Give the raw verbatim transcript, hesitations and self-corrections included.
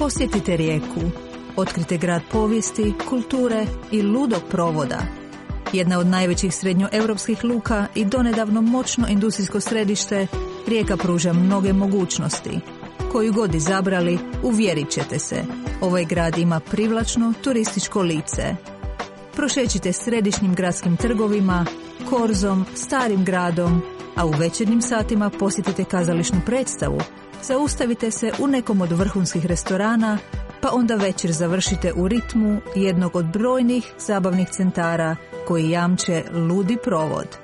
Posjetite Rijeku. Otkrite grad povijesti, kulture i ludog provoda. Jedna od najvećih srednjoeuropskih luka i donedavno moćno industrijsko središte, Rijeka pruža mnoge mogućnosti. Koju god izabrali, uvjerit ćete se. Ovaj grad ima privlačno turističko lice. Prošećite središnjim gradskim trgovima, korzom, starim gradom, a u večernjim satima posjetite kazališnu predstavu. Zaustavite se u nekom od vrhunskih restorana, pa onda večer završite u ritmu jednog od brojnih zabavnih centara koji jamče ludi provod.